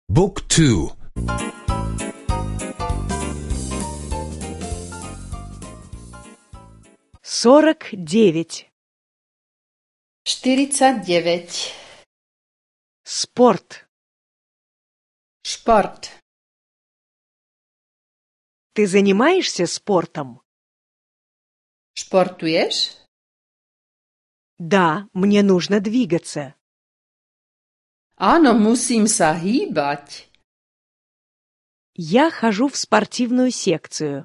Book 2. 49. 49. Спорт. Šport. Ты занимаешься спортом? Športuješ? Да, мне нужно двигаться. Áno, musím sa hýbať. Я хожу в спортивную секцию.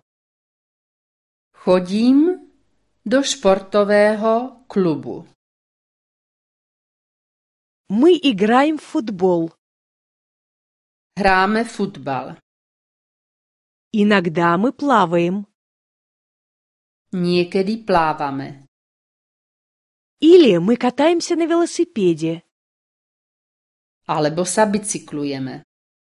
Chodím do športového klubu. Мы играем в футбол. Hráme futbal. Иногда мы плаваем. Niekedy plávame. Или мы катаемся на велосипеде. Alebo sa bicyklujeme.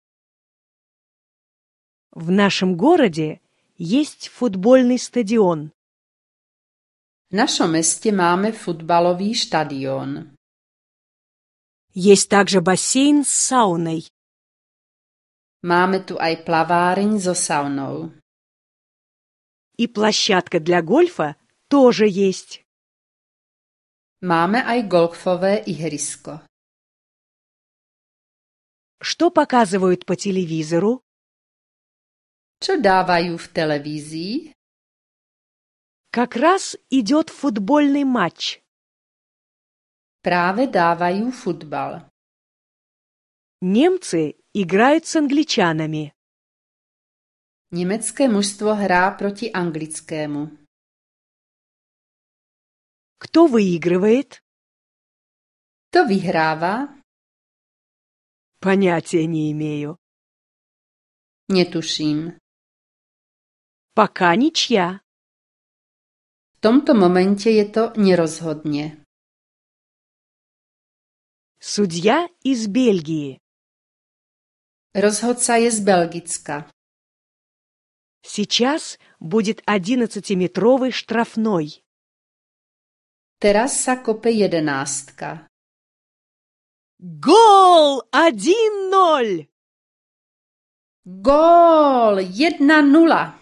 В нашем городе есть футбольный стадион. V našom meste máme futbalový štadión. Есть также бассейн с сауной. Máme tu aj plaváreň so saunou. И площадка для гольфа тоже есть. Máme aj golfové ihrisko. Что показывают по телевизору? Čo dávajú v televízii? Как раз идет футбольный матч. Práve dávajú futbal. Немцы играют с англичанами. Nemecké mužstvo hrá proti anglickému. Кто выигрывает? Kto vyhráva? Понятия не имею. Netuším. Пока ничья. V tomto momente je to nerozhodne. Судья из Бельгии. Rozhodca je z Belgicka. Сейчас будет 11-метровый штрафной. Teraz sa kope 11. Гол! 1-0! Gól! 1:0.